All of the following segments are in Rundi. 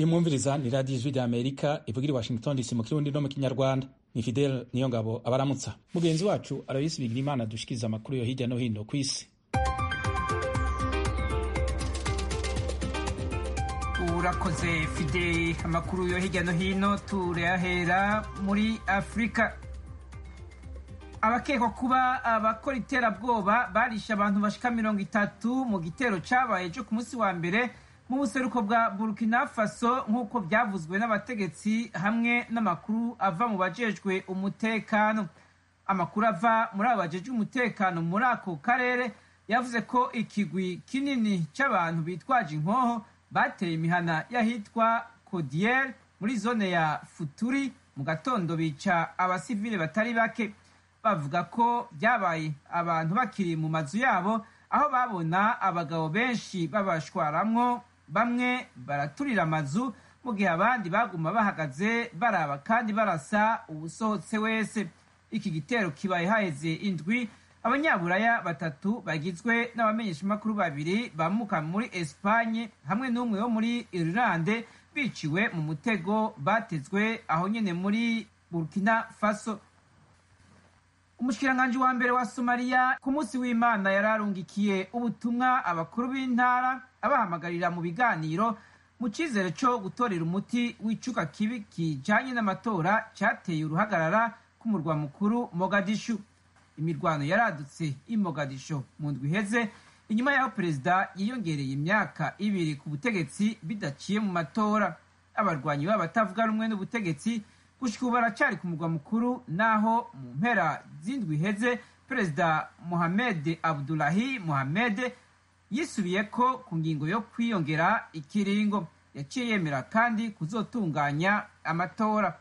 uyu mwumviriza ni radiyo ijwi rya amerika ivugira i washington dc mu kirundi no mu kinyarwanda. Ni Fidel Niyongabo abaramutsa. Mugenzi wacu Aloysi Bigirimana dushikiriza amakuru yo hirya no hino ku isi. Urakoze Fidel. Amakuru yo hirya no hino turayahera muri Afurika. Abakekwa kuba abakora iterabwoba barishe abantu bashika 30 mu gitero cabaye cyo ku munsi wa mbere mu buseruko bwa Burkina Faso, nk'uko byavuzwe n'abategetsi hamwe n'amakuru ava mu bajejwe umutekano. Amakuru ava muri abo bajejwe umutekano muri ako karere yavuze ko ikigwi kinini c'abantu bitwaje inkoho bateye imihana y'ahitwa Kodiel muri zone ya Futuri mu gatondo, bica abasivile batari bake. Bavuga ko byabaye abantu bakiri mu mazu yabo, aho babona abagabo benshi babashwaramwo, bamwe baraturira amazu mu gihe abandi baguma bahagaze baraba kandi barasa uwusohotse wese. Iki gitero kibaye haheze indwi abanyaburaya batatu bagizwe n'abamenyeshamakuru babiri bamuka muri Espagne hamwe n'umwe wo muri Irlande biciwe mu mutego batezwe aho nyene muri Burkina Faso. Umushikiranganji wa mbere wa Somalia ku munsi w'Imana yararungikiye ubutumwa abakuru b'intara abahamagarira mu biganiro mu cizere cyo gutorera umuti w'icuka kibi kijanye n'amatora cyateye uruhagarara ku murwa mukuru Mogadishu. Imirwano yaradutse i Mogadishu mu ndwi iheze inyuma y'aho perezida yiyongereye imyaka 2 ku butegetsi bidaciye mu matora. Abarwanyi b'abatavuga rumwe n'ubutegetsi gushika ubu baracari ku murwa mukuru, naho mu mpera z'indwi iheze perezida Mohamed Abdullahi Mohamed yisubiye ko ku ngingo yo kwiyongera ikiringo. Yaciye yemera kandi kuzotunganya amatora.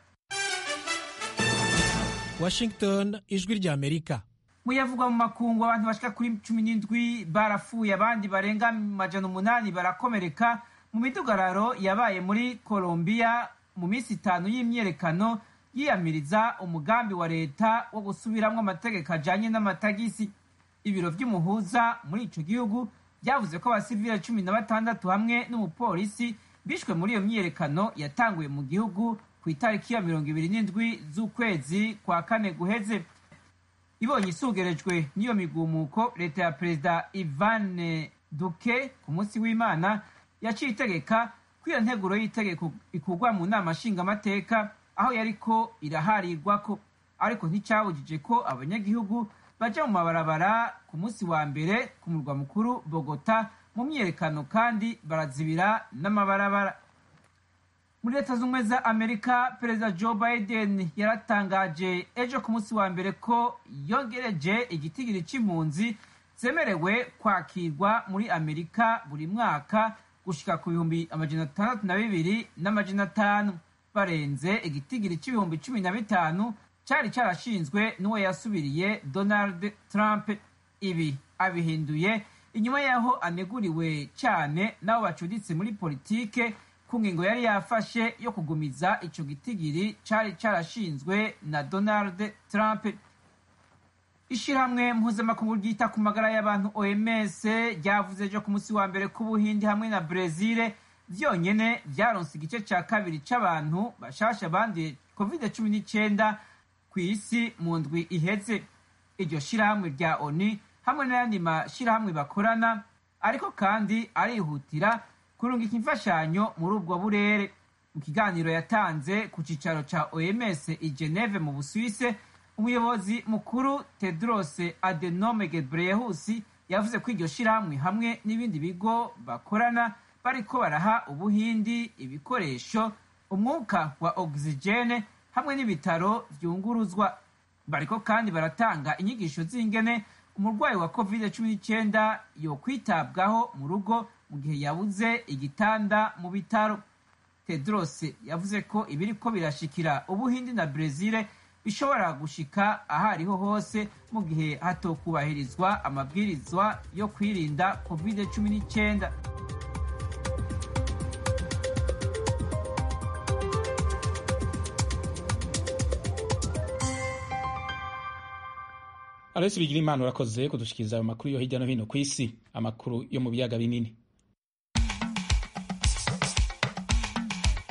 Washington, ijwi rya Amerika. Muyavugwa mu makungu, abantu bashika kuri 17 barapfuye, abandi barenga 800 barakomereka mu midugararo yabaye muri Colombia mu minsi 5 y'imyerekano yiyamiriza umugambi wa leta wo gusubiramwo amategeko ajanye n'amatagisi. Ibiro vy'umuhuza muri ico gihugu byavuze ko abasivile 16 hamwe n'umupolisi bishwe muri iyo myerekano yatanguye mu gihugu ku itariki ya 27 z'ukwezi kwa kane guheze. Ibonye isugerejwe n'iyo migumuko, leta ya perezida Ivan Duque ku munsi w'Imana yaciye itegeka ko iyo nteguro y'itegeko ikugwa mu nama nshingamateka aho yariko iraharirwako, ariko nticyabujije ko abanyagihugu baja mu mabarabara ku munsi wa mbere ku murwa mukuru Bogota mu myerekano kandi barazibira n'amabarabara. Muri Leta Zunze za Amerika, perezida Joe Biden yaratangaje ejo ku munsi wa mbere ko yongereje igitigiri c'impunzi zemerewe kwakirwa muri Amerika buri mwaka gushika ku 662,500, barenze igitigiri c'ibihumbi 15 cari carashinzwe n'uwo yasubiriye Donald Trump. Ibi abihinduye inyuma yaho aneguriwe cyane n'abo bacuditse muri politike ku ngingo yari yafashe yo kugumiza ico gitigiri cari carashinzwe na Donald Trump. Ishirahamwe mpuzamakungu ryita ku magara y'abantu OMS ryavuze ejo ku munsi wa mbere ko Ubuhindi hamwe na Brezil vyonyene vyaronse igice ca kabiri c'abantu bashasha banduye COVID-19 ku isi mu ndwi iheze. Iryo shirahamwe rya ONU hamwe n'ayandi mashirahamwe bakorana ariko kandi arihutira kurungika imfashanyo muri ubwo burere. Mu kiganiro yatanze ku cicaro ca OMS i Geneve mu Busuwise, umuyobozi mukuru Tedros Adhanom Ghebreyesus yavuze ko iryo shirahamwe hamwe n'ibindi bigo bakorana bariko baraha Ubuhindi ibikoresho, umwuka wa oxygene hamwe n'ibitaro vyunguruzwa. Bariko kandi baratanga inyigisho z'ingene umurwayi wa COVID-19 yo kwitabwaho mu rugo mu gihe yabuze igitanda mu bitaro. Tedros yavuze ko ibiriko birashikira Ubuhindi na Brezil bishobora gushika ahariho hose mu gihe hatokubahirizwa amabwirizwa yo kwirinda COVID-19. Aloysi Bigirimana urakoze kudushikiriza ayo makuru yo hirya no hino ku isi, amakuru yo mu biyaga binini.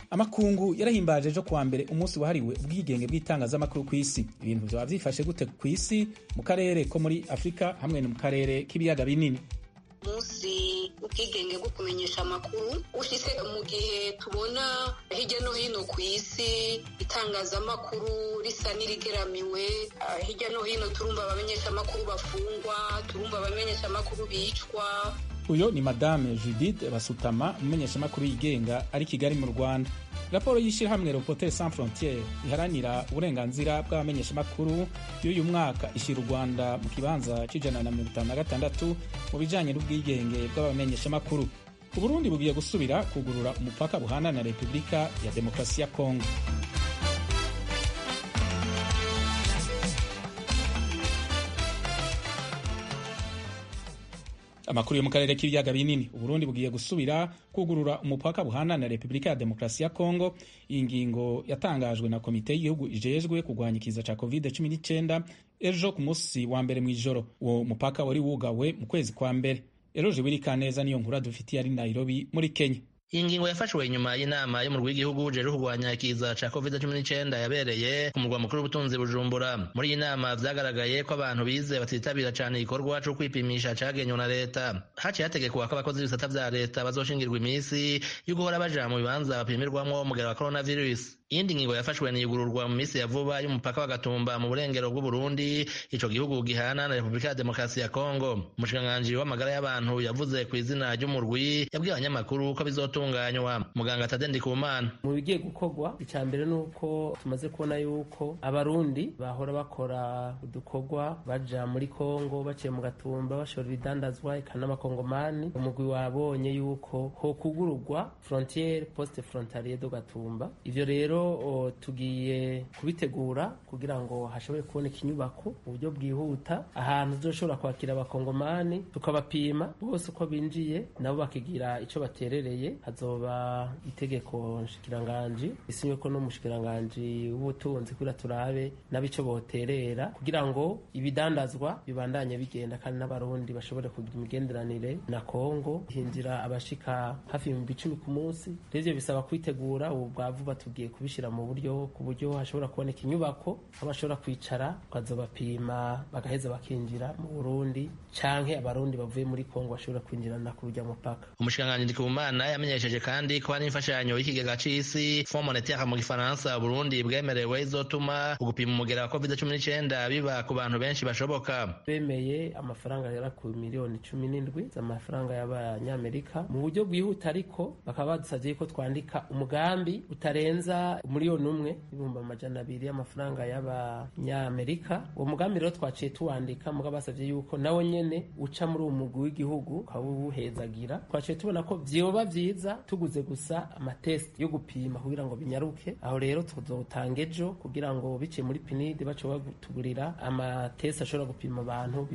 amakungu yarahimbaje ejo kuwa mbere umunsi wahariwe ubwigenge bw'itangazamakuru ku isi. Ibintu byaba byifashe gute ku isi, mu karere ko muri Afurika hamwe no mu karere k'ibiyaga binini? Umunsi ubwigenge bwo kumenyesha amakuru ushitse mu gihe tubona hirya no hino ku isi itangazamakuru risa n'irigeramiwe. Hirya no hino turumva abamenyesha amakuru bafungwa, turumva abamenyesha amakuru bicwa. Uyo ni Madame Judith Basutama, umumenyeshamakuru yigenga ari Kigali mu Rwanda. Raporo y'ishirahamwe Reporters sans frontières iharanira uburenganzira bw'abamenyeshamakuru y'uyu mwaka ishira u Rwanda mu kibanza c'156 mu bijanye n'ubwigenge bw'abamenyeshamakuru. Uburundi bugiye gusubira kugurura umupaka buhana na Repubulika ya Demokarasi ya Kongo. Amakuru yo mu karere k'ibiyaga binini. Uburundi bugiye gusubira kugurura umupaka buhana na Repubulika ya Demokarasi ya Kongo. Iyi ngingo yatangajwe na komite y'igihugu ijejwe kurwanya ikiza ca COVID-19 ejo ku munsi wa mbere mw'ijoro. Uwo mupaka wari wugawe mu kwezi kwa mbere. Eroje Wirikaneza niyo nkuru dufitiye ari Nairobi muri Kenya. Iyi ngingo yafashwe inyuma y'inama yo mu rw'igihugu ujejwe kurwanya ikiza ca COVID-19 yabereye ku murwa mukuru w'ubutunzi Bujumbura. Muri iyi nama vyagaragaye ko abantu bize batitabira cane igikorwa co kwipimisha cagenywe na leta. Haciye hategekwa ko abakozi b'ibisata vya leta bazoshingirwa imisi yo guhora baja mu bibanza bapimirwamwo umugera wa coronavirus. Iyindi ngingo yafashwe ni igururwa mu misi ya vuba y'umupaka wa Gatumba mu burengero bw'u Burundi, ico gihugu gihana na Repubulika ya Demokarasi ya Kongo. Umushikiranganji w'amagara y'abantu yavuze ku izina ry'umurwi yabwiye abanyamakuru ko bizotunganywa. Muganga Tade Ndikumana: mu bigiye gukorwa, icya mbere nuko tumaze kubona yuko abarundi bahora bakora udukorwa baja muri Kongo baciye mu Gatumba bashora ibidandazwa eka n'amakongomani. Umugwi wabonye yuko ho kugururwa frontiere poste frontalier do Gatumba. Ivyo rero tugiye kubitegura kugira ngo hashobore kuboneka inyubako mu buryo bwihuta, ahantu tuzoshobora kwakira abakongomani tukabapima bose uko binjiye, nabo bakigira ico baterereye. Hazoba itegeko nshikiranganji isinywe ko n'umushikiranganji w'ubutunzi kugira turabe nabico boterera kugira ngo ibidandazwa bibandanye bigenda kandi n'abarundi bashobore kugira imigenderanire na Kongo. Hinjira abashika hafi 10,000 ku munsi. Revyo bisaba kwitegura. Ubu bwavuba tugiye kubishira mu buryo ku buryo hashobora kuboneka inyubako aho bashobora kwicara bakazobapima bagaheza bakinjira mu Burundi, canke abarundi bavuye muri Kongo bashobora kwinjirana ku rujya mupaka. Umushikiranganji Ndikumana yamenyesheje kandi ko hari imfashanyo y'ikigega c'isi Fonds monétaire mu gifaransa Burundi bwemerewe izotuma ugupima umugera wa COVID-19 biba ku bantu benshi bashoboka. Bemeye amafaranga yara ku miliyoni 17 z'amafaranga y'abanyamerika mu buryo bwihuta, ariko bakaba badusavye ko twandika umugambi utarenza miliyoni 1,200,000 y'amafaranga y'abanyamerika. Uwo mugambi rero twaciye tuwandika, mugabo basavye yuko nawo nyene uca muri uwo mugwi w'igihugu ukawuhezagira. Twaciye tubona ko vyoba vyiza tuguze gusa amatest yo gupima kugira ngo binyaruke. Aho rero tuzotanga ejo kugira ngo biciye muri PNID bacoba gutugurira amatest ashobora gupima abantu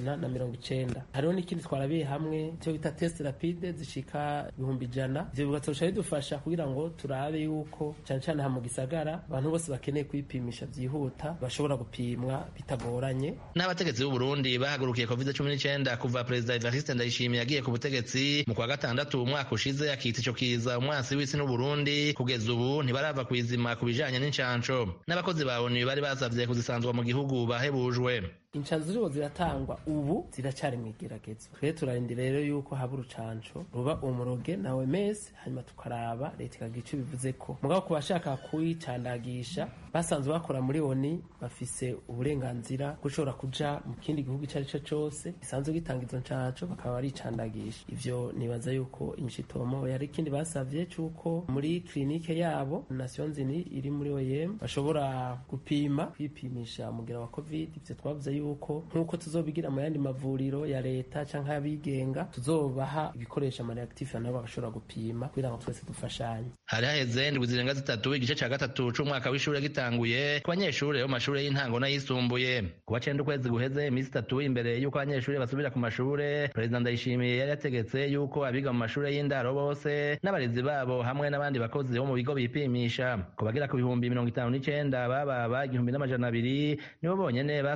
190. Hariho n'ikindi twarabiye hamwe cyo bita test rapide zishika 100,000. Ivyo bigatosha bidufasha kugira ngo turabe yuko cyane mu gisagara abantu bose bakeneye kwipimisha vyihuta bashobora gupimwa bitagoranye. N'abategetsi b'u Burundi bahagurukiye COVID-19 kuva Perezida Evariste Ndayishimiye yagiye ku butegetsi mu kwa gatandatu umwaka ushize, akita ico kiza umwansi w'isi n'u Burundi. Kugeza ubu ntibarava kwizima ku bijanye n'incanco. N'abakozi ba ONU bari basavye kuzisanzwa mu gihugu bahebujwe. Incanzo ziriho ziratangwa ubu ziracari mw'igeragezo. Twe turarindira rero yuko haba urucanco ruba umuroge na OMS, hanyuma tukaraba leta ikagira ico bivuzeko. Mugabo ku bashaka kuyicandagisha basanzwe bakora muri ONU bafise uburenganzira gushobora kuja mu kindi gihugu icari co cose gisanzwe gitanga izo ncanco bakaba baricandagisha. Ivyo nibaza yuko imishitomo yari ikindi basavye cuko muri klinike yabo Nations Unies iri muri OIM bashobora gupima kwipimisha umugera wa COVID. Ivyo twavuze yuko nkuko tuzobigira mu yandi mavuriro ya leta canke abigenga tuzobaha ibikoresha amareactive nabo bagashobora gupima kugira ngo twese dufashanye. Hari haheze indwi zirenga zitatu igice ca gatatu c'umwaka w'ishure gitanguye ku banyeshure bo mashure y'intango n'ayisumbuye. Kuwa 9 ukwezi guheze, imisi 3 imbere yuko abanyeshure basubira ku mashure, Perezida Ndayishimiye yari yategetse yuko abiga mu mashure y'indaro bose n'abarezi babo hamwe n'abandi bakozi bo mu bigo bipimisha. Ku bagera ku 59,000 baba 1,200 nibo bonyene basanganywe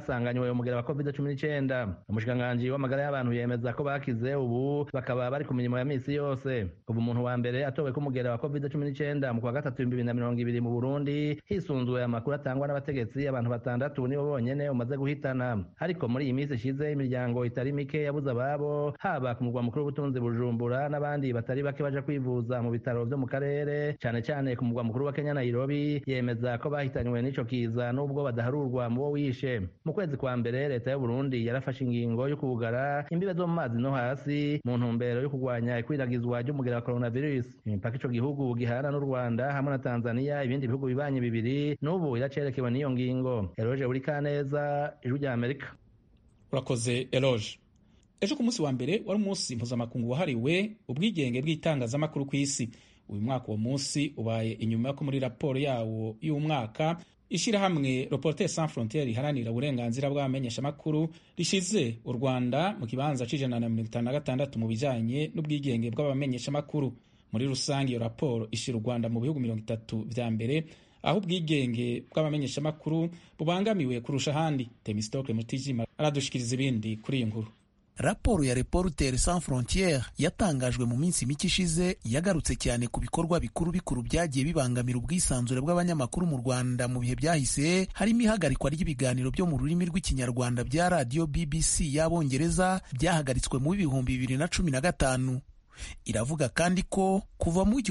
uyo mugera wa COVID-19. Umushikiranganji w'amagara y'abantu yemeza ko bakize ubu bakaba bari ku mirimo ya misi yose. Kuva umuntu wa mbere atowe ko umugera wa COVID-19 mu kwa gatatu 2020 mu Burundi hisunzuwe amakuru atangwa n'abategetsi, abantu 6 nibo bonyene umaze guhitana. Ariko muri iyi misi ishize imiryango itari mike yabuze ababo, haba ku mugwa mukuru w'ubutunzi Bujumbura n'abandi batari bake baje kwivuza mu bitaro vyo mu karere, cane cane ku mugwa mukuru wa Kenya Nairobi. Yemeza ko bahitanywe n'ico kiza nubwo badaharurwa mu bo wishe. Mu kwezi kwa mbere leta y'u Burundi yarafashe ingingo yo kugara imbibe zo mu mazi no hasi mu ntumbero yo kurwanya ikwiragizwa ry'umugera wa coronavirus. Imipaka ico gihugu gihana n'u Rwanda hamwe na Tanzania, ibindi bihugu bibanye bibiri n'ubu iracerekewe n'iyo ngingo. Eloge Burikaneza, Ijwi rya Amerika. Urakoze Eloge. Ejo ku munsi wa mbere wari umunsi mpuzamakungu wahariwe ubwigenge bw'itangazamakuru ku isi. Uyu mwaka uwo munsi ubaye inyuma yo muri raporo yawo y'umwaka ishirahamwe Reporters sans frontières riharanira uburenganzira bw'abamenyeshamakuru rishize u Rwanda mu kibanza c'156 mu bijanye n'ubwigenge bw'abamenyeshamakuru. Muri rusange iyo raporo ishira u Rwanda mu bihugu 30 vya mbere aho ubwigenge bw'abamenyeshamakuru bubangamiwe kurusha ahandi. Temistokle Mutijima aradushikiriza ibindi kuri iyi nkuru. Raporo ya Reporters sans frontières yatangajwe mu minsi mike ishize yagarutse cyane ku bikorwa bikuru byagiye bibangamira ubwisanzure bw'abanyamakuru mu Rwanda mu bihe byahise, harimo ihagarikwa ry'ibiganiro byo mu rurimi rw'ikinyarwanda bya radio BBC y'Abongereza byahagaritswe mu 2015. Iravuga kandi ko kuva mu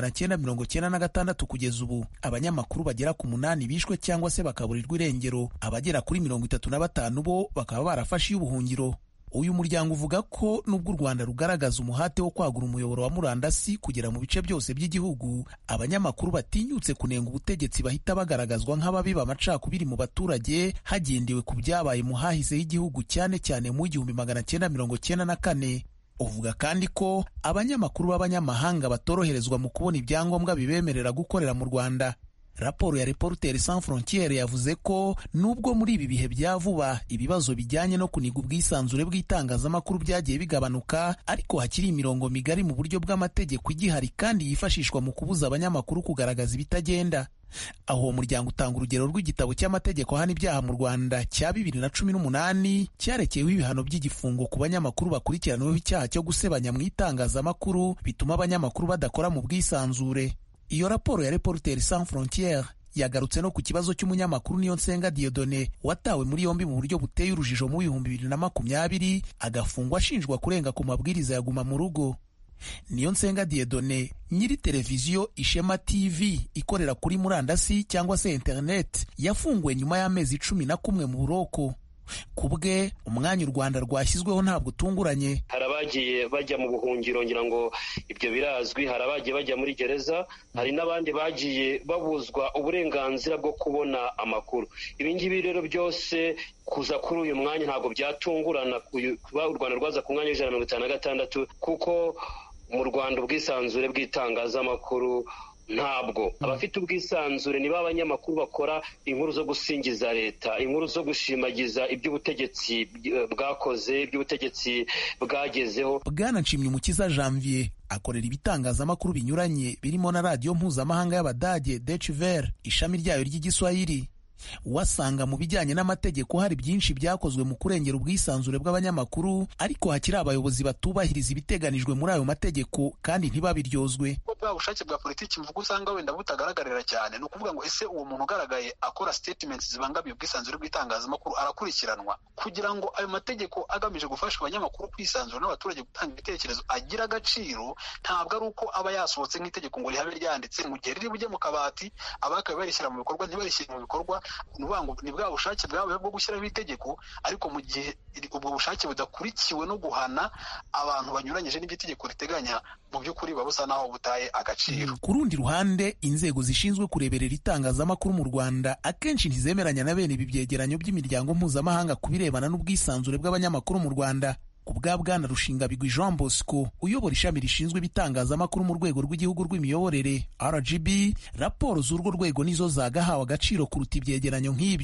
1996 kugeza ubu abanyamakuru bagera ku 8 bishwe cyangwa se bakaburirwa irengero, abagera kuri 35 bo bakaba barafashe ubuhungiro. Uyu muryango uvuga ko nubwo u Rwanda rugaragaza umuhate wo kwagura umuyoboro wa murandasi kugera mu bice byose by'igihugu, abanyamakuru batinyutse kunenga ubutegetsi bahita bagaragazwa nk'ababiba amacakubiri mu baturage hagendewe ku byabaye mu hahise h'igihugu, cyane cyane mu 1994. Uvuga kandi ko abanyamakuru b'abanyamahanga batoroherezwa mu kubona ibyangombwa bibemerera gukorera mu Rwanda. Raporo ya Reporters sans frontières yavuze ko nubwo muri ibi bihe bya vuba ibibazo bijyanye no kuniga ubwisanzure bw'itangazamakuru byagiye bigabanuka, ariko hakiri imirongo migari mu buryo bw'amategeko igihari kandi yifashishwa mu kubuza abanyamakuru kugaragaza ibitagenda. Aho uwo muryango utanga urugero rw'igitabo cy'amategeko hana ibyaha mu Rwanda cya 2018 cyarekeyeho ibihano by'igifungo ku banyamakuru bakurikiranyweho icyaha cyo gusebanya mu itangazamakuru bituma abanyamakuru badakora mu bwisanzure. Iyo raporo ya Reporters sans frontières yagarutse no ku kibazo cy'umunyamakuru Niyonsenga Dieudonné watawe muri yombi mu buryo buteye urujijo mu 2020 agafungwa ashinjwa kurenga ku mabwiriza ya guma mu rugo. Niyonsenga Dieudonné nyiri televiziyo Ishema TV ikorera kuri murandasi cyangwa se internet yafunguwe nyuma y'amezi 11 mu buroko. Kubwe umwanya u Rwanda rwashyizweho ntabwo utunguranye. Harabagiye bajya mu buhungiro, ngira ngo ibyo birazwi. Harabagiye bajya muri gereza, hari n'abandi bagiye babuzwa uburenganzira bwo kubona amakuru. Ibi ngibi rero byose kuza kuri uyu mwanya ntabwo byatungurana kuba u Rwanda rwaza ku mwanya w'156, kuko mu Rwanda ubwisanzure bw'itangazamakuru ntabwo abafite ubwisanzure niba abanyamakuru bakora inkuru zo gusingiza leta, inkuru zo gushimagiza iby'ubutegetsi bwakoze, iby'ubutegetsi bwagezeho. Bwana Nshimyumukiza Janvier akorera ibitangazamakuru binyuranye birimo na radio mpuzamahanga y'Abadage Deutsche Welle ishami ryayo ry'igiswahili. Wasanga mu bijyanye n'amategeko hari byinshi byakozwe mu kurengera ubwisanzure bw'abanyamakuru, ariko hakiri abayobozi batubahiriza ibiteganijwe muri ayo mategeko kandi ntibabiryozwe. Bwa bushake bwa politiki mvuga usanga wenda butagaragarira cyane, no kuvuga ngo ese uwo muntu ugaragaye akora statements zibangamiye ubwisanzure bw'itangazamakuru arakurikiranwa, kugira ngo ayo mategeko agamije gufasha abanyamakuru kwisanzura n'abaturage gutanga ibitekerezo agira agaciro. Ntabwo ari uko aba yasohotse nk'itegeko ngo rihabe ryanditse mu gihe riri bujye mu kabati abakabe barishyira mu bikorwa ntibarishyire mu bikorwa. Ni bwa bushake bwawe bwo gushyiraho itegeko, ariko mu gihe ubwo bushake budakurikiwe no guhana abantu banyuranyije n'ibyo itegeko riteganya, mu by'ukuri babusa naho butaye agaciro. Ku rundi ruhande, inzego zishinzwe kureberera itangazamakuru mu Rwanda akenshi ntizemeranya na bene ibi byegeranyo by'imiryango mpuzamahanga ku birebana n'ubwisanzure bw'abanyamakuru mu Rwanda. Ku bwa Bwana Rushingabigwi Jean Bosco uyobora ishami rishinzwe ibitangazamakuru mu rwego rw'igihugu rw'imiyoborere RGB, raporo z'urwo rwego nizo zagahawe agaciro kuruta ibyegeranyo nk'ibyo.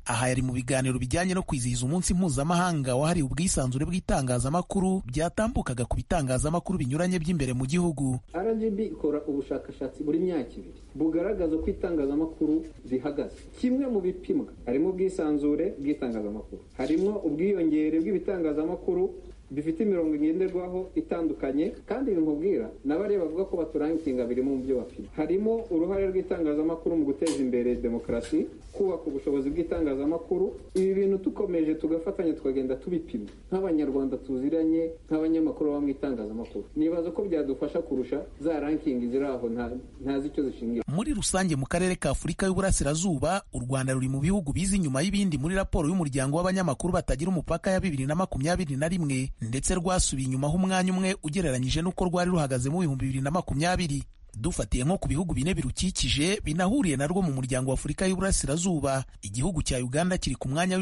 Aha yari mu biganiro bijyanye no kwizihiza umunsi mpuzamahanga wahariwe ubwisanzure bw'itangazamakuru byatambukaga ku bitangazamakuru binyuranye by'imbere mu gihugu. RGB ikora ubushakashatsi buri myaka ibiri bugaragaza ko itangazamakuru zihagaze. Kimwe mu bipimwa harimo ubwisanzure bw'itangazamakuru, harimo ubwiyongere bw'ibitangazamakuru bifite imirongo ngenderwaho itandukanye, kandi bimubwira n'abari bavuga ko baturankinga birimo mu byo bapima. Harimo uruhare rw'itangazamakuru mu guteza imbere demokarasi, kubaka ubushobozi bw'itangazamakuru. Ibi bintu tukomeje tugafatanya tukagenda tubipima nk'abanyarwanda tuziranye, nk'abanyamakuru baba mu itangazamakuru, nibaza ko byadufasha kurusha za ranking ziri aho ntazi icyo zishingiye. Muri rusange mu karere ka Afurika y'Uburasirazuba, u Rwanda ruri mu bihugu biza inyuma y'ibindi muri raporo y'umuryango w'abanyamakuru batagira umupaka ya 2021, ndetse rwasubiye inyuma umwanya umwe ugereranyije n'uko rwari ruhagaze mu 2020. Dufatiye nko ku bihugu bine birukikije binahuriye narwo mu muryango wa Afurika y'Uburasirazuba, igihugu cya Uganda kiri ku mwanya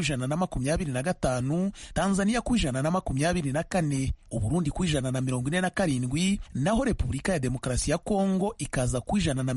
w'125, Tanzania ku 124, Uburundi ku 147, naho Repubulika ya Demokarasi ya Kongo ikaza ku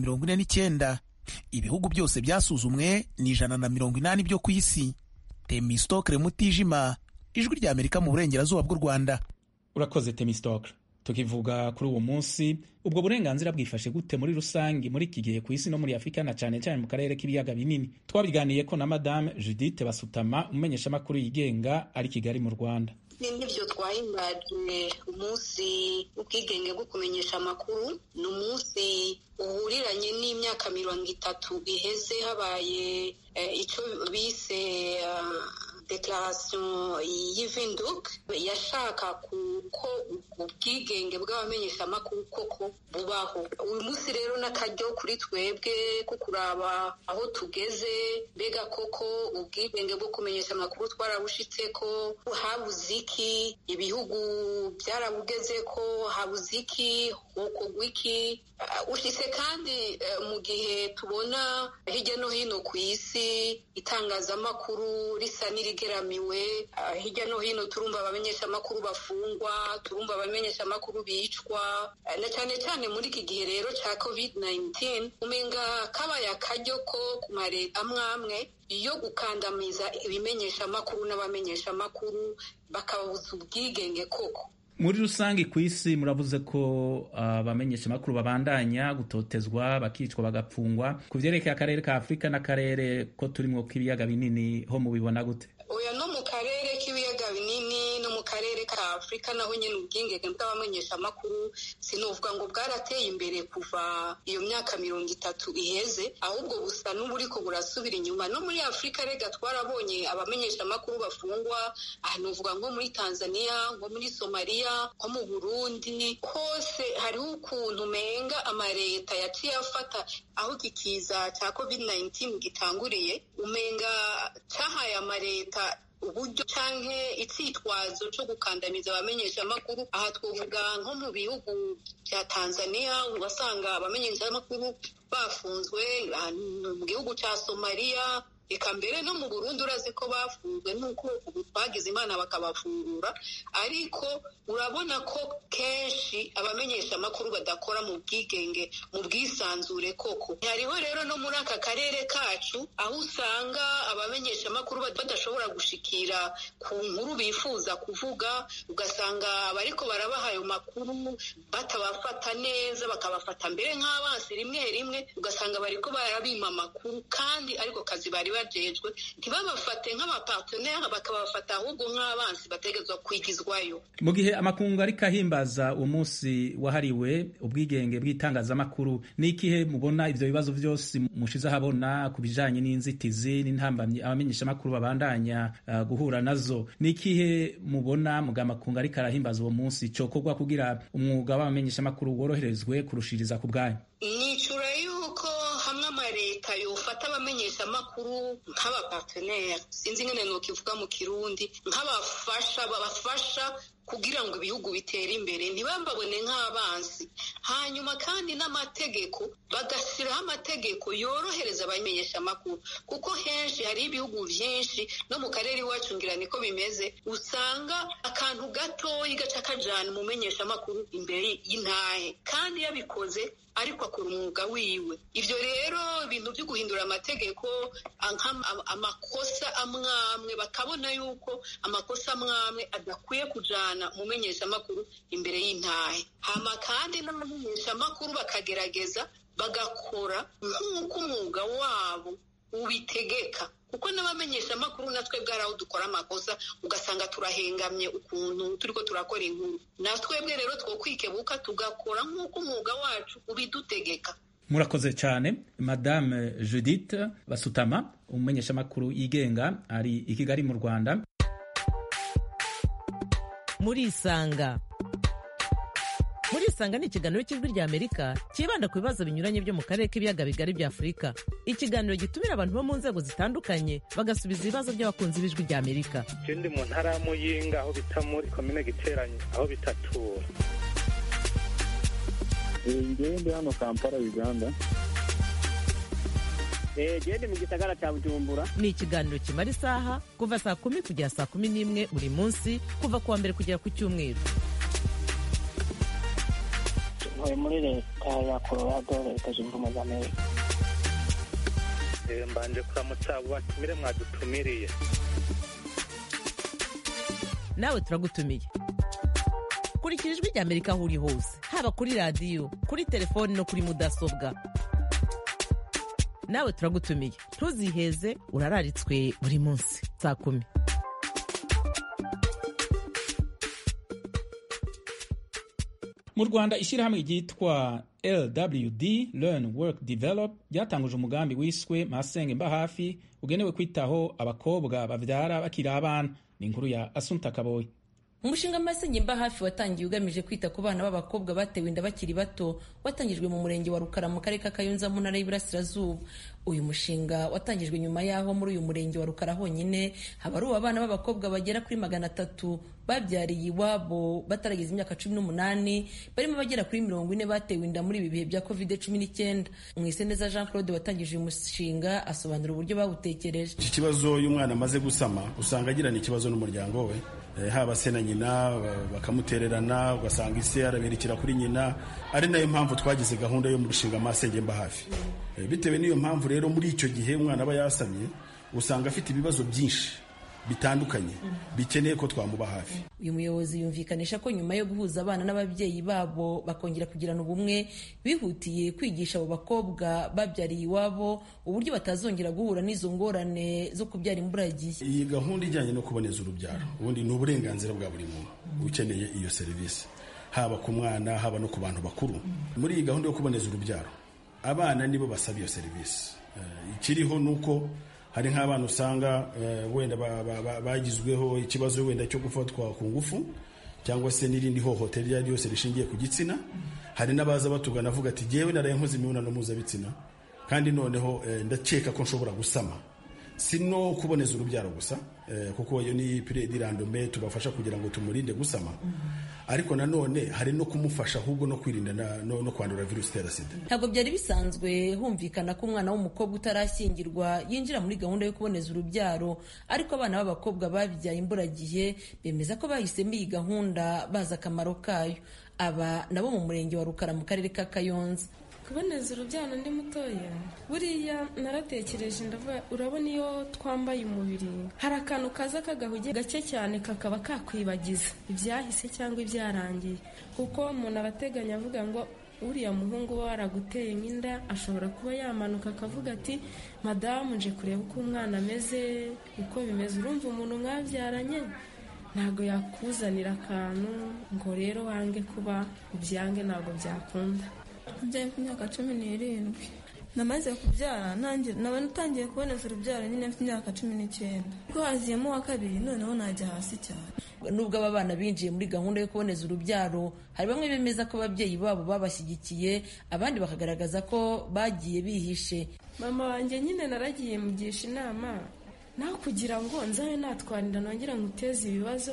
149. Ibihugu byose byasuzumwe ni 180 byo ku isi. Temistokre Mutijima, Ijwi rya Amerika mu burengerazuba bw'u Rwanda. Urakoze Temistokre. Tukivuga kuri uwo munsi, ubwo burenganzira bwifashe gute muri rusangi muri iki gihe ku isi no muri Afurika na cyane cyane mu karere k'ibiyaga binini? Twabiganiye ko na Madame Judith Basutama, umumenyeshamakuru yigenga ari Kigali mu Rwanda. Nibyo twahimbaje umunsi w'ubwigenge bwo kumenyesha amakuru. Ni umunsi uhuriranye n'imyaka 30 iheze habaye icyo bise Declaration y'Ivinduk yashaka ko ubwigenge bw'abamenyeshamakuru koko bubaho. Uyu munsi rero n'akaryo kuri twebwe ko kuraba aho tugeze, mbega koko ubwigenge bwo kumenyesha amakuru twarabushitse ko, habuze iki, ibihugu byarabugeze ko, habuze iki, hokorwa iki. Ushitse kandi mu gihe tubona hirya no hino ku isi itangazamakuru risa n'irigeramiwe, hirya no hino turumva abamenyeshamakuru bafungwa, turumva abamenyeshamakuru bicwa, na cyane cyane muri iki gihe rero cya COVID-19 umenga kabaye akaryo ko ku mareta amwe yo gukandamiza ibimenyeshamakuru n'abamenyeshamakuru bakababuza ubwigenge koko. Muri rusange ku isi muravuze ko abamenyeshamakuru babandanya gutotezwa, bakicwa, bagapfungwa. Ku vyerekeye akarere ka Afurika n'akarere ko turimo k'ibiyaga binini ho mubibona gute? Oya, no mu karere k'ibiyaga binini no mu karere ka Afurika naho nyene ubwigenge bw'abamenyeshamakuru sinovuga ngo bwarateye imbere kuva iyo myaka 30 iheze, ahubwo busa n'uburiko burasubira inyuma. No muri Afurika rega twarabonye abamenyeshamakuru bafungwa, novuga nko muri Tanzania, nko muri Somalia, nko mu Burundi. Hose hariho ukuntu umenga amareta yaciye afata aho kikiza cya COVID-19 gitanguriye, umenga cyahaye amareta uburyo canke icitwazo cyo gukandamiza abamenyeshamakuru. Aha twovuga nko mu bihugu bya Tanzania, ugasanga abamenyeshamakuru bafunzwe, mu gihugu cya Somalia, eka mbere no mu Burundi urazi ko bafunzwe nuko ubu twagize Imana bakabafungura. Ariko urabona ko kenshi abamenyeshamakuru badakora mu bwigenge, mu bwisanzure koko. Hariho rero no muri aka karere kacu aho usanga abamenyeshamakuru badashobora gushikira ku nkuru bifuza kuvuga, ugasanga bariko barabaha ayo makuru batabafata neza, bakabafata mbere nk'abansi, rimwe ugasanga bariko barabima amakuru kandi ariko kazi bari bajejwe, ntibabafate nk'abapartenere, bakabafata ahubwo nk'abansi bategezwa kwigizwayo. Mu gihe amakungu ariko ahimbaza uwo munsi wahariwe ubwigenge bw'itangazamakuru, ni ikihe mubona ivyo bibazo vyose mushize ahabona ku bijanye n'inzitizi n'intambamyi abamenyeshamakuru babandanya guhura nazo? Ni ikihe mubona mu amakungu ariko arahimbaza uwo munsi cokorwa kugira umwuga w'abamenyeshamakuru woroherezwe kurushiriza ku bwanyu? Nicura yuko hamwe amareta yofata abamenyeshamakuru nk'abapartenere, sinzi ingene nokivuga mu Kirundi, nk'abafasha babafasha kugira ngo ibihugu bitere imbere ntibambabone nk'abansi. Hanyuma kandi n'amategeko bagashyiraho amategeko yorohereza abamenyesha amakuru, kuko henshi hari ibihugu byinshi no mu karere iwacu ngira niko bimeze, usanga akantu gatoya gaca kajana umumenyesha amakuru imbere y'intahe kandi yabikoze ariko akora umwuga wiwe. Ivyo rero ibintu byo guhindura amategeko, amakosa amwamwe bakabona yuko amakosa amwamwe adakwiye kujana umumenyesha amakuru imbere y'intahe. Hama kandi n'abamenyesha amakuru bakagerageza bagakora nk'uko umwuga wabo ubitegeka, kuko n'abamenyesha amakuru natwe bwaraho dukora amakosa ugasanga turahengamye ukuntu turiko turakora inkuru. Natwebwe rero twokwikebuka tugakora nk'uko umwuga wacu ubidutegeka. Murakoze cyane Madame Judith Basutama, umumenyesha amakuru yigenga ari i Kigali mu Rwanda. Murisanga ni ikiganiro cy'ijwi rya Amerika kibanda ku bibazo binyuranye byo mu karere k'ibiyaga bigari bya Afurika. Ikiganiro gitumira abantu bo mu nzego zitandukanye bagasubiza ibibazo by'abakunzi b'ijwi rya Amerika. Ndi mu ntara ya Muyinga aho bita muri komine Giteranyi aho bita Tura. Ndi hano Kampala Uganda. Ndi mu gisagara cya Bujumbura. Ni ikiganiro kimara isaha kuva saa 10 kugera saa 11 buri munsi kuva kuwa mbere kugera ku Cyumweru. Muri leta ya Colorado, Leta Zunze Ubumwe za Amerika. Mbanje kuramutsa abo batumire mwadutumiriye. Nawe turagutumiye. Kurikira ijwi rya Amerika aho uri hose, haba kuri radio, kuri telefoni no kuri mudasobwa. Nawe turagutumiye. Ntuziheze, urararitswe buri munsi saa 10. Mu Rwanda ishyirahamwe ryitwa LWD Learn Work Develop ryatanguje umugambi wiswe Masenge mba hafi ugenewe kwitaho abakobwa bavyara bakiri abana. Ni inkuru ya Assunta Kaboyi. Umushinga Masenge mba hafi watangiye ugamije kwita ku bana b'abakobwa batewe inda bakiri bato, watangijwe mu murenge wa Rukara mu karere ka Kayonza mu ntara y'Iburasirazuba. Uyu mushinga watangijwe nyuma yaho muri uyu murenge wa Rukara honyine habaruwe abana b'abakobwa bagera kuri 300 babyariye iwabo batarageza imyaka 18, barimo bagera kuri 40 batewe inda muri ibi bihe bya COVID-19. Mwiseneza Jean Claude watangije uyu mushinga asobanura uburyo bawutekereje. Iki kibazo y'umwana amaze gusama usanga agirana ikibazo n'umuryango we, haba se na nyina bakamutererana, ugasanga ise araberekera kuri nyina. Ari nayo mpamvu twagize gahunda yo mu rushinga Masenge mba hafi. Bitewe n'iyo mpamvu rero muri icyo gihe umwana aba yasamye usanga afite ibibazo byinshi bitandukanye bikeneye ko twamuba hafi. Uyu muyobozi yumvikanisha ko nyuma yo guhuza abana n'ababyeyi babo bakongera kugirana ubumwe, bihutiye kwigisha abo bakobwa babyariye iwabo uburyo batazongera guhura n'izo ngorane zo kubyara imburagihe. Iyi gahunda ijyanye no kuboneza urubyaro ubundi ni uburenganzira bwa buri muntu ukeneye iyo serivisi, haba ku mwana haba no ku bantu bakuru. Muri iyi gahunda yo kuboneza urubyaro abana nibo basaba iyo serivisi. Ikiriho nuko hari nk'abana usanga wenda bagizweho ikibazo wenda cyo gufatwa ku ngufu cyangwa se n'irindi hohotera ryose rishingiye ku gitsina. Hari n'abaza batugana avuga ati jewe naraye nkoze imibonano mpuzabitsina kandi noneho ndakeka ko nshobora gusama. Sino kuboneza urubyaro gusa kuko iyo ni dirandome tubafasha kugira ngo tumurinde gusama, ariko nanone hari no kumufasha ahubwo no kwirinda no kwandura virusi itera sida. Ntabwo byari bisanzwe humvikana ko umwana w'umukobwa utarashyingirwa yinjira muri gahunda yo kuboneza urubyaro, ariko abana b'abakobwa babyaye imburagihe bemeza ko bahisemo iyi gahunda bazi akamaro kayo. Aba nabo mu murenge wa Rukara mu karere ka Kayonza. Kuboneza urubyaro ndi mutoya buriya naratekereje ndavuga, urabona iyo twambaye umubiri hari akantu kaza kagahuye gake cyane kakaba kakwibagiza ibyahise cyangwa ibyarangiye, kuko umuntu abateganya avuga ngo uriya muhungu we waraguteye nk'inda ashobora kuba yamanuka akavuga ati madamu nje kureba uko umwana ameze uko bimeze. Urumva umuntu mwabyaranye ntabwo yakuzanira akantu ngo rero wange kuba ubyange, ntabwo byakunda. Mbyaye ku myaka 17 namaze kubyara naba natangiye kuboneza urubyaro nyine mfite imyaka 19 ko haziyemo wa kabiri, noneho najya hasi cyane. Nubwo aba bana binjiye muri gahunda yo kuboneza urubyaro, hari bamwe bemeza ko ababyeyi babo babashyigikiye, abandi bakagaragaza ko bagiye bihishe. Mama wanjye nyine naragiye mugisha inama naho kugira ngo nzabe natwarira nongera nguteze ibibazo,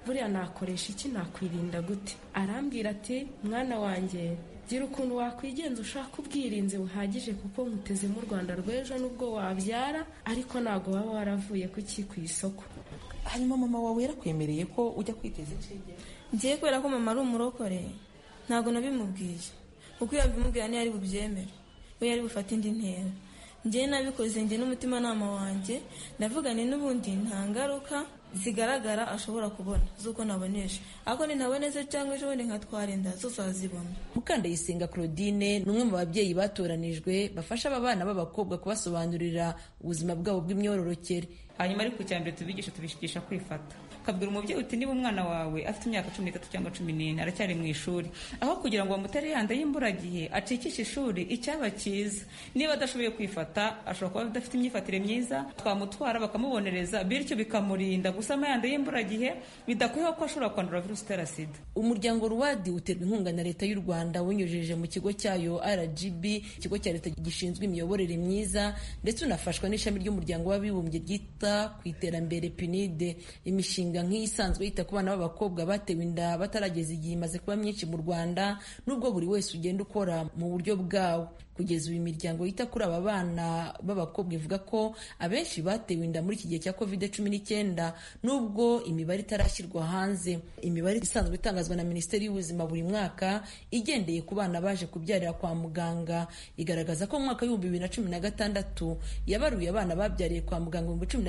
buriya nakoresha iki, nakwirinda gute? Arambwira ati mwana wanjye gira ukuntu wakwigenza ushaka ubwirinzi buhagije kuko nkuteze mu Rwanda rw'ejo nubwo wabyara ariko ntabwo waba waravuye kuki ku isoko. Hanyuma mama wawe yarakwemereye ko ujya kwiteza inshinge? Ngiye kubera ko mama ari umurokore ntabwo nabimubwiye kuko iyo bimubwira niyo ari bubyemere we yari bufata indi ntera. Ngiye nabikoze njye n'umutimanama wanjye ndavugane n'ubundi nta ngaruka zigaragara ashobora kubona z'uko nabonesha, ariko nintaboneze cyangwa ejo bundi nkatwara inda zose azibona. Mukandayisenga Claudine ni umwe mu babyeyi batoranijwe bafasha aba bana b'abakobwa kubasobanurira ubuzima bwabo bw'imyororokere. Hanyuma ariko icyambere tubishigisha kwifata, ukabwira umubyeyi uti niba umwana wawe afite imyaka 13 cyangwa 14 aracyari mu ishuri, aho kugira ngo bamutere yanda y'imburagihe acikishe ishuri, icyaba cyiza niba adashoboye kwifata ashobora kuba adafite imyifatire myiza, twamutwara bakamubonereza bityo bikamurinda gusama yanda y'imburagihe bidakwiye ko ashobora kwandura virusi itera sida. Umuryango Ruwadi uterwa inkunga na leta y'u Rwanda unyujije mu kigo cyayo RGB, ikigo cya leta gishinzwe imiyoborere myiza, ndetse unafashwa n'ishami ry'umuryango w'abibumbye ryita ku iterambere PNID. Imishinga nk'iyi isanzwe yita ku bana b'abakobwa batewe inda batarageza igihe imaze kuba myinshi mu Rwanda, nubwo buri wese ugenda ukora mu buryo bwawo. Kugeza uyu imiryango yita kuri aba bana b'abakobwa ivuga ko abenshi batewe inda muri iki gihe cya COVID-19 nubwo imibare itarashyirwa hanze. Imibare isanzwe itangazwa na Minisiteri y'Ubuzima buri mwaka igendeye ku bana baje kubyarira kwa muganga igaragaza ko mu mwaka w'ibihumbi 2016 yabaruye abana babyariye kwa muganga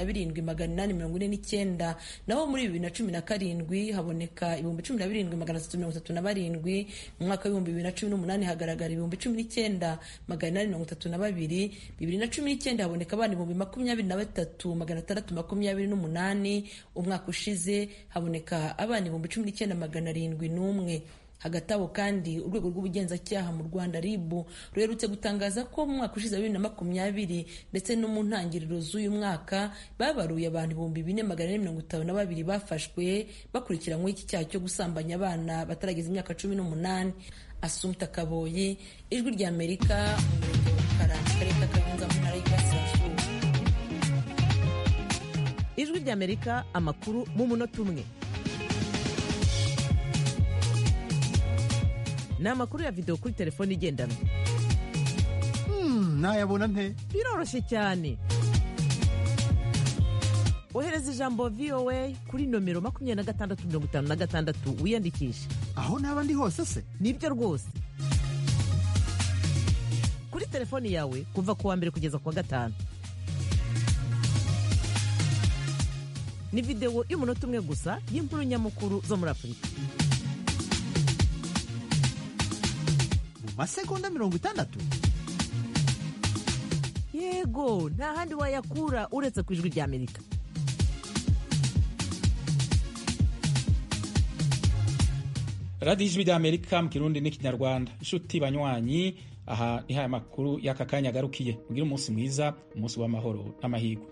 17,849, naho muri 2017 haboneka 17,337, mu mwaka w'ibihumbi 2018 hagaragara 19,832, 2019 haboneka abana 23,628, umwaka ushize haboneka abana 19,701. Hagati aho kandi urwego rw'ubugenzacyaha mu Rwanda RIB ruherutse gutangaza ko mu mwaka ushize 2020 ndetse no mu ntangiriro z'uyu mwaka babaruye abantu 4,452 bafashwe bakurikiranyweho iki cyaha cyo gusambanya abana batarageza imyaka 18. Assumpta Kaboyi, Ijwi ry'Amerika, umurenge wa Karama, Akarere ka Kayonza, mu ntara y'Iburasirazuba. Ijwi ry'Amerika, amakuru mu munota umwe. Ni amakuru ya video kuri telefone igendanwa. Nayabona nte? Biroroshye cyane. Ohereza ijambo VOA kuri nomero 2656 wiyandikishe. Aho naba ndi hose se? Nibyo rwose. Kuri telefoni yawe kuva ku wa mbere kugeza ku wa gatanu. Ni video y'umunota umwe gusa y'inkuru nyamukuru zo muri Afurika. Mu masegonda 60? Yego, nta handi wayakura uretse ku Ijwi ry'Amerika. Radio Ijwi ry'Amerika mu Kirundi n'Ikinyarwanda. Inshuti banywanyi, aha ni haya makuru y'aka kanya garukiye. Mugire umunsi mwiza, umunsi w'amahoro n'amahirwe.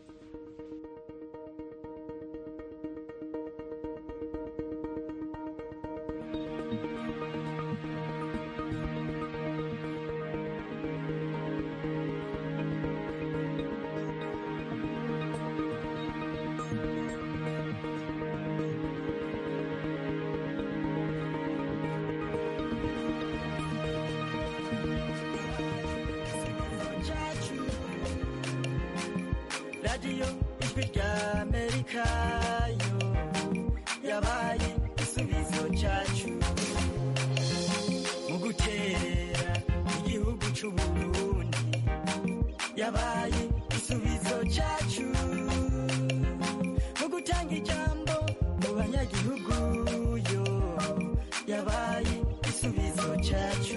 Radio Ijwi ry'Amerika yo yabaye igisubizo cyacu mu guterera igihugu cy'u Burundi, yabaye igisubizo cyacu mu gutanga ijambo mu banyagihugu yo yabaye igisubizo cyacu.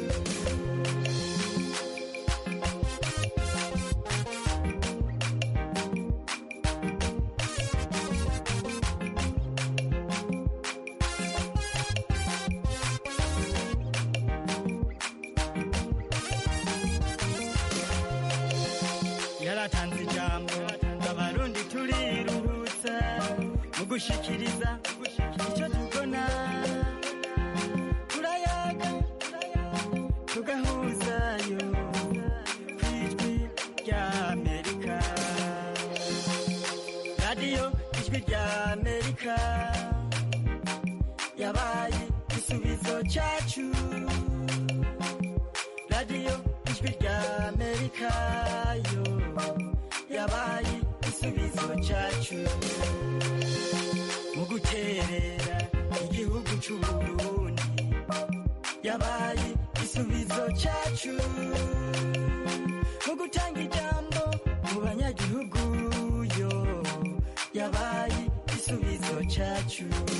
Yaratanze ijambo abarundi turiruhutsa mu gushikiriza icyo tubona, turayaga tugahuzayo ku Ijwi ry'Amerika. Radio Ijwi ry'Amerika cyacu radiyo ijwi rya amerika yo yabaye igisubizo cyacu mu guterera igihugu cy'uburundi yabaye igisubizo cyacu mu gutanga ijambo mu banyagihugu yo yabaye igisubizo cyacu